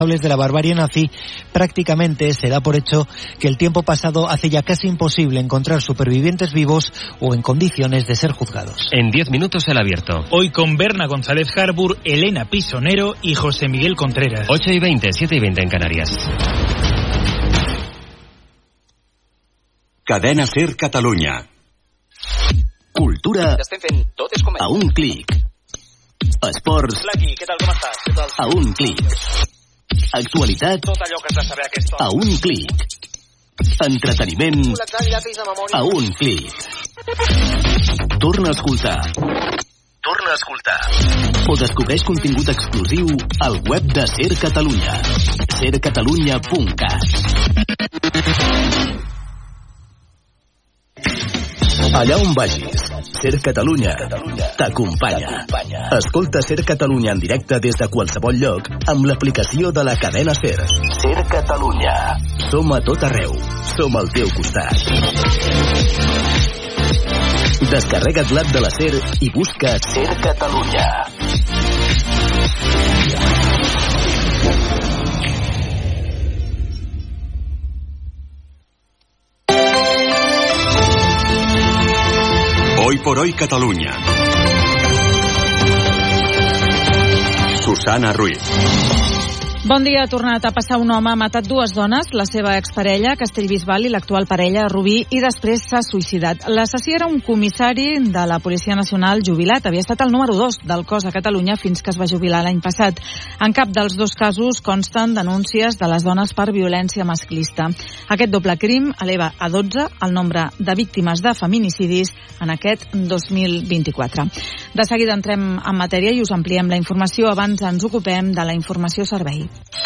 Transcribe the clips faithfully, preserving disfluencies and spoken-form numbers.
de la barbarie nazi, prácticamente se da por hecho que el tiempo pasado hace ya casi imposible encontrar supervivientes vivos o en condiciones de ser juzgados. En diez minutos el abierto. Hoy con Berna González Harbour, Elena Pisonero y José Miguel Contreras. ocho y veinte, siete y veinte en Canarias. Cadena SER Catalunya. Cultura a un clic. Esports a un clic. Actualitat a un clic. Entreteniment a un clic. Torna a escoltar. Torna a escoltar. O descobreix contingut exclusiu al web de SER Catalunya. ser catalunya punt cat. Allà on vagis, SER Catalunya t'acompanya. Escolta SER Catalunya en directe des de qualsevol lloc amb l'aplicació de la cadena SER. SER Catalunya. Som a tot arreu. Som al teu costat. Descarrega't l'app de la SER i busca SER Catalunya. Hoy por hoy Catalunya. Susana Ruiz. Bon dia. Ha tornat a passar un home, ha matat dues dones, la seva exparella, Castellbisbal, i l'actual parella, Rubí, i després s'ha suïcidat. L'assassí era un comissari de la Policia Nacional jubilat. Havia estat el número dos del cos a Catalunya fins que es va jubilar l'any passat. En cap dels dos casos consten denúncies de les dones per violència masclista. Aquest doble crim eleva a dotze el nombre de víctimes de feminicidis en aquest dos mil vint-i-quatre. De seguida entrem en matèria i us ampliem la informació. Abans ens ocupem de la informació servei.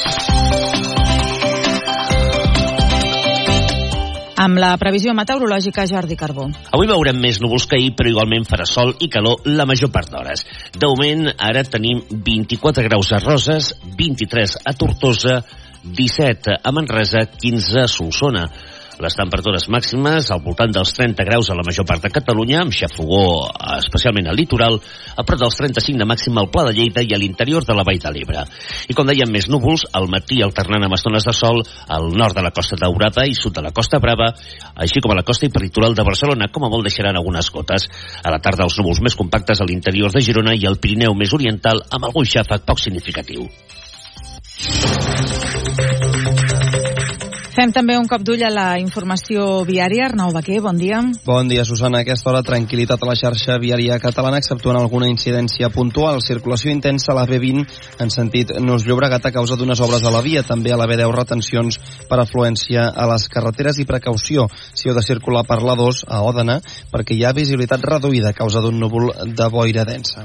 Amb la previsió meteorològica, Jordi Carbó. Avui veurem més núvols que ahir, però igualment farà sol i calor la major part d'hores. De moment, ara tenim vint-i-quatre graus a Roses, vint-i-tres a Tortosa, disset a Manresa, quinze a Solsona. Les temperatures màximes al voltant dels trenta graus a la major part de Catalunya, amb xafogó especialment al litoral, a prop dels trenta-cinc de màxima al Pla de Lleida i a l'interior de la Vall de l'Ebre. I com dèiem, més núvols, al matí alternant amb estones de sol al nord de la Costa Daurada i sud de la Costa Brava, així com a la costa i peritoral de Barcelona, com a molt deixaran algunes gotes. A la tarda els núvols més compactes a l'interior de Girona i al Pirineu més oriental, amb algun xàfec poc significatiu. Fem també un cop d'ull a la informació viària. Arnau Baquer, bon dia. Bon dia, Susana. A aquesta hora, tranquil·litat a la xarxa viària catalana, exceptuant alguna incidència puntual. Circulació intensa a la B vint en sentit Nus Llobregat a causa d'unes obres a la via. També a la B deu retencions per afluència a les carreteres i precaució si heu de circular per la dos a Òdena perquè hi ha visibilitat reduïda a causa d'un núvol de boira densa.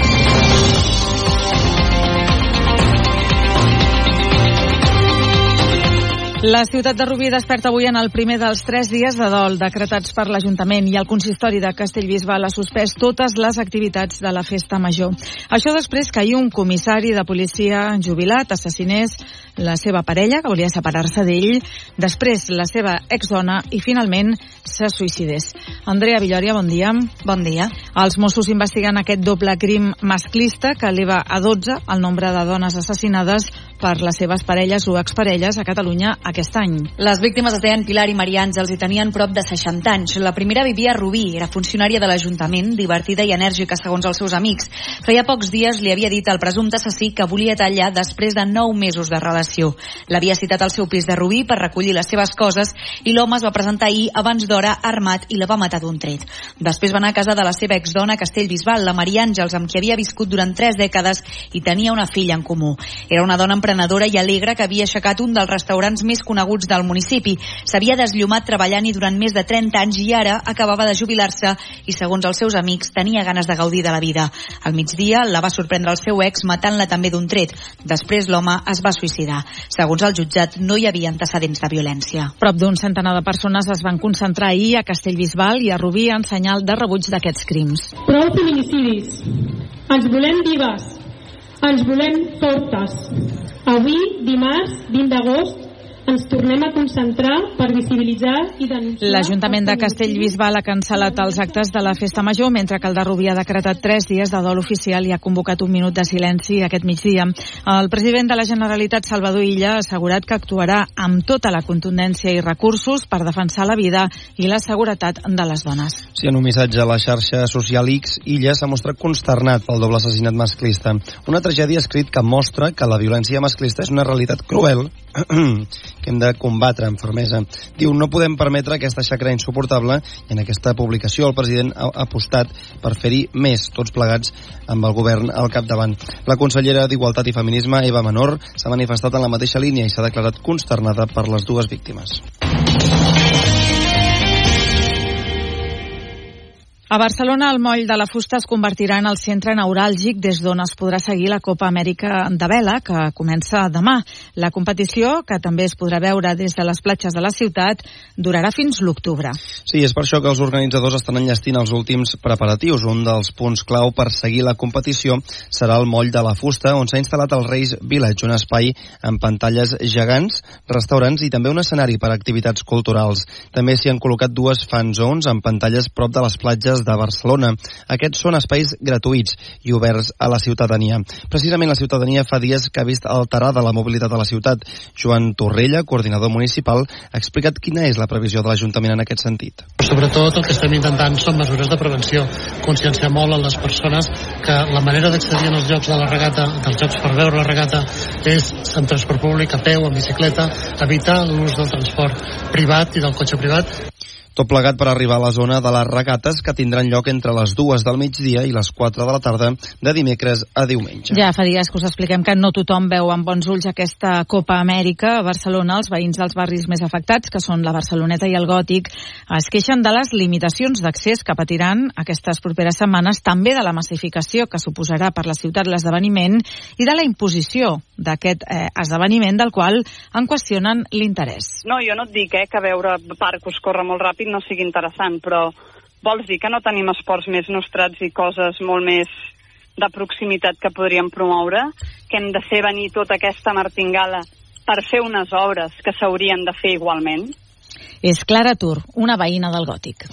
La ciutat de Rubí desperta avui en el primer dels tres dies de dol decretats per l'Ajuntament i el consistori de Castellbisbal ha suspès totes les activitats de la festa major. Això després que ahir un comissari de policia jubilat assassinés la seva parella, que volia separar-se d'ell, després la seva exdona i finalment se suïcidés. Andrea Villòria, bon dia. Bon dia. Els Mossos investiguen aquest doble crim masclista que eleva a dotze el nombre de dones assassinades per les seves parelles o exparelles a Catalunya aquest any. Les víctimes es deien Pilar i Maria Àngels i tenien prop de seixanta anys. La primera vivia a Rubí, era funcionària de l'Ajuntament, divertida i enèrgica segons els seus amics. Feia pocs dies li havia dit al presumpte assassí que volia tallar després de nou mesos de relació. L'havia citat al seu pis de Rubí per recollir les seves coses i l'home es va presentar ahir abans d'hora armat i la va matar d'un tret. Després va anar a casa de la seva exdona a Castellbisbal, la Maria Àngels, amb qui havia viscut durant tres dècades i tenia una filla en comú. Era una dona emprenedora i alegre que havia aixecat un dels restaurants més coneguts del municipi. S'havia desllumat treballant-hi durant més de trenta anys i ara acabava de jubilar-se i, segons els seus amics, tenia ganes de gaudir de la vida. Al migdia la va sorprendre el seu ex matant-la també d'un tret. Després l'home es va suïcidar. Segons el jutjat, no hi havia antecedents de violència. Prop d'un centenar de persones es van concentrar ahir a Castellbisbal i a Rubí en senyal de rebuig d'aquests crims. Prou feminicidis. Ens volem vives. Ens volem fortes. Avui, dimarts, vint d'agost, ens tornem a concentrar per visibilitzar i denunciar... L'Ajuntament de Castellbisbal ha cancel·lat els actes de la Festa Major, mentre que el de Rubí ha decretat tres dies de dol oficial i ha convocat un minut de silenci aquest migdia. El president de la Generalitat, Salvador Illa, ha assegurat que actuarà amb tota la contundència i recursos per defensar la vida i la seguretat de les dones. Sí, en un missatge a la xarxa social X, Illa s'ha mostrat consternat pel doble assassinat masclista. Una tragèdia escrit que mostra que la violència masclista és una realitat cruel que hem de combatre amb fermesa. Diu, no podem permetre aquesta xacra insuportable, i en aquesta publicació el president ha apostat per fer-hi més, tots plegats amb el govern al capdavant. La consellera d'Igualtat i Feminisme, Eva Menor, s'ha manifestat en la mateixa línia i s'ha declarat consternada per les dues víctimes. A Barcelona, el moll de la Fusta es convertirà en el centre neuràlgic des d'on es podrà seguir la Copa Amèrica de vela, que comença demà. La competició, que també es podrà veure des de les platges de la ciutat, durarà fins l'octubre. Sí, és per això que els organitzadors estan enllestint els últims preparatius. Un dels punts clau per seguir la competició serà el moll de la Fusta, on s'ha instal·lat el Reis Village, un espai amb pantalles gegants, restaurants i també un escenari per a activitats culturals. També s'hi han col·locat dues fan zones amb pantalles prop de les platges de Barcelona. Aquests són espais gratuïts i oberts a la ciutadania. Precisament la ciutadania fa dies que ha vist alterada la mobilitat a la ciutat. Joan Torrella, coordinador municipal, ha explicat quina és la previsió de l'Ajuntament en aquest sentit. Sobretot el que estem intentant són mesures de prevenció, conscienciar molt a les persones que la manera d'accedir als llocs de la regata, dels llocs per veure la regata, és en transport públic, a peu, en bicicleta, evitar l'ús del transport privat i del cotxe privat. Tot plegat per arribar a la zona de les regates, que tindran lloc entre les dues del migdia i les quatre de la tarda de dimecres a diumenge. Ja fa dies que us expliquem que no tothom veu amb bons ulls aquesta Copa Amèrica. A Barcelona, els veïns dels barris més afectats, que són la Barceloneta i el Gòtic, es queixen de les limitacions d'accés que patiran aquestes properes setmanes, també de la massificació que suposarà per la ciutat l'esdeveniment i de la imposició d'aquest eh, esdeveniment, del qual en qüestionen l'interès. No, jo no et dic eh, que veure Parcos córrer molt ràpid no sigui interessant, però vols dir que no tenim esports més nostrats i coses molt més de proximitat que podríem promoure? Que hem de fer venir tota aquesta martingala per fer unes obres que s'haurien de fer igualment? És Clara Tur, una veïna del Gòtic.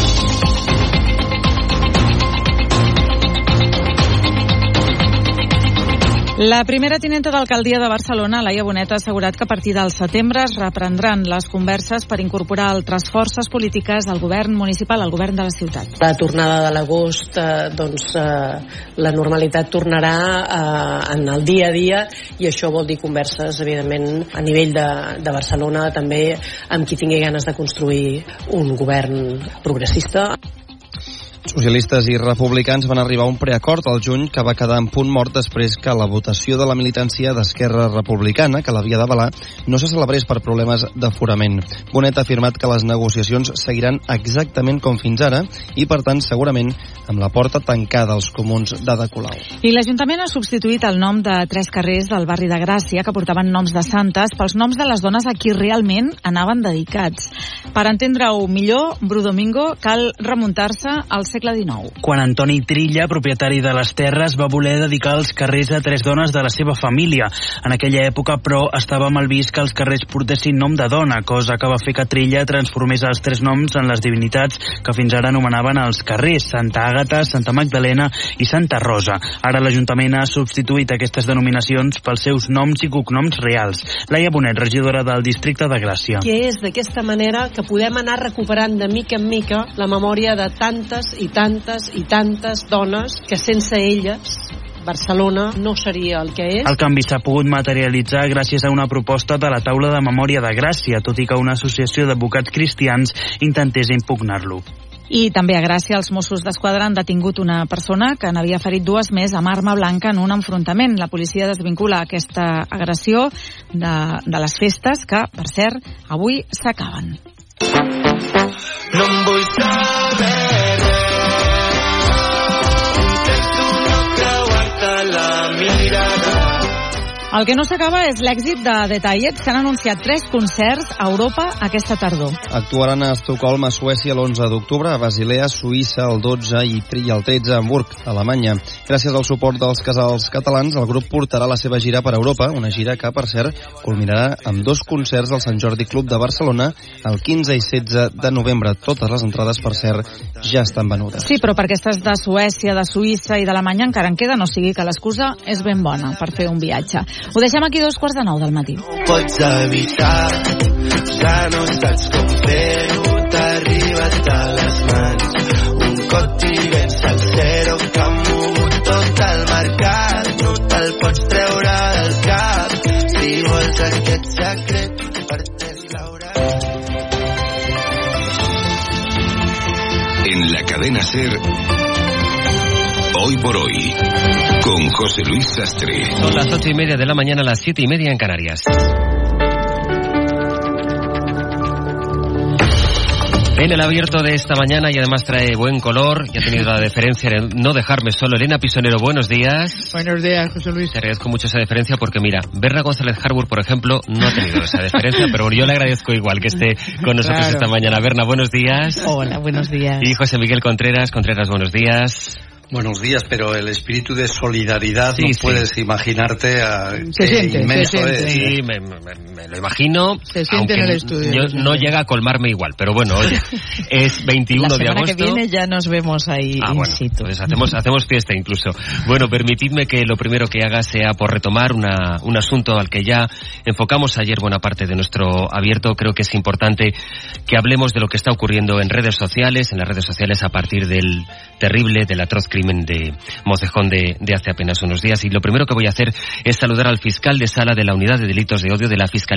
La primera tinenta d'alcaldia de Barcelona, Laia Bonet, ha assegurat que a partir del setembre es reprendran les converses per incorporar altres forces polítiques al govern municipal, al govern de la ciutat. La tornada de l'agost, eh, doncs eh, la normalitat tornarà eh, en el dia a dia, i això vol dir converses, evidentment, a nivell de, de Barcelona, també amb qui tingui ganes de construir un govern progressista. Socialistes i republicans van arribar a un preacord al juny que va quedar en punt mort després que la votació de la militància d'Esquerra Republicana, que l'havia d'avalar, no se celebrés per problemes d'aforament. Bonet ha afirmat que les negociacions seguiran exactament com fins ara i, per tant, segurament amb la porta tancada als comuns d'Ada Colau. I l'Ajuntament ha substituït el nom de tres carrers del barri de Gràcia, que portaven noms de santes, pels noms de les dones a qui realment anaven dedicats. Per entendre-ho millor, Bru Domingo, cal remuntar-se al segle dinou. Quan Antoni Trilla, propietari de les terres, va voler dedicar els carrers a tres dones de la seva família. En aquella època, però, estava mal vist que els carrers portessin nom de dona, cosa que va fer que Trilla transformés els tres noms en les divinitats que fins ara anomenaven els carrers: Santa Àgata, Santa Magdalena i Santa Rosa. Ara l'Ajuntament ha substituït aquestes denominacions pels seus noms i cognoms reals. Laia Bonet, regidora del districte de Gràcia. Que és d'aquesta manera que podem anar recuperant de mica en mica la memòria de tantes i tantes i tantes dones que sense elles Barcelona no seria el que és. El canvi s'ha pogut materialitzar gràcies a una proposta de la Taula de Memòria de Gràcia, tot i que una associació d'advocats cristians intentés impugnar-lo. I també a Gràcia els Mossos d'Esquadra han detingut una persona que n'havia ferit dues més amb arma blanca en un enfrontament. La policia desvincula aquesta agressió de, de les festes que, per cert, avui s'acaben. No em vull saber res, intento no creuar-te la mirada. El que no s'acaba és l'èxit de The Tired. S'han anunciat tres concerts a Europa aquesta tardor. Actuaran a Estocolm, a Suècia, l'onze d'octubre, a Basilea, Suïssa, el dotze i el tretze a Hamburg, a Alemanya. Gràcies al suport dels casals catalans, el grup portarà la seva gira per Europa, una gira que, per cert, culminarà amb dos concerts al Sant Jordi Club de Barcelona el quinze i setze de novembre. Totes les entrades, per cert, ja estan venudes. Sí, però per aquestes de Suècia, de Suïssa i d'Alemanya encara en queda, no sigui que l'excusa és ben bona per fer un viatge. Ho deixem aquí dos quarts de nou del matí. Pots evitar, ja no saps com fer-ho, t'ha arribat a les mans. Un cot i vens al zero que ha mogut tot el mercat. No te'l pots treure del cap, si vols aquest secret per deslaurar. En la cadena SER, Hoy por Hoy, con José Luis Sastre. Son las ocho y media de la mañana, las siete y media en Canarias. En el abierto de esta mañana y además trae buen color y ha tenido la deferencia de no dejarme solo. Elena Pisonero, buenos días. Buenos días, José Luis. Te agradezco mucho esa deferencia porque, mira, Berna González Harbour, por ejemplo, no ha tenido esa deferencia, pero yo le agradezco igual que esté con nosotros claro. esta mañana. Berna, buenos días. Hola, buenos días. Y José Miguel Contreras. Contreras, buenos días. Buenos días, pero el espíritu de solidaridad, sí, no sí. puedes imaginarte a se siente, inmenso se siente. es. Sí, me, me, me lo imagino. Se siente en el estudio. Yo, no llega a colmarme igual, pero bueno, oye, es veintiuno de agosto. La semana que viene ya nos vemos ahí ah, in bueno, situ. Pues hacemos, hacemos fiesta incluso. Bueno, permitidme que lo primero que haga sea por retomar una, un asunto al que ya enfocamos ayer buena parte de nuestro abierto. Creo que es importante que hablemos de lo que está ocurriendo en redes sociales, en las redes sociales a partir del terrible, del atroz crimen de Mocejón de, de hace apenas unos días. Y lo primero que voy a hacer es saludar al fiscal de sala de la Unidad de Delitos de Odio de la Fiscalía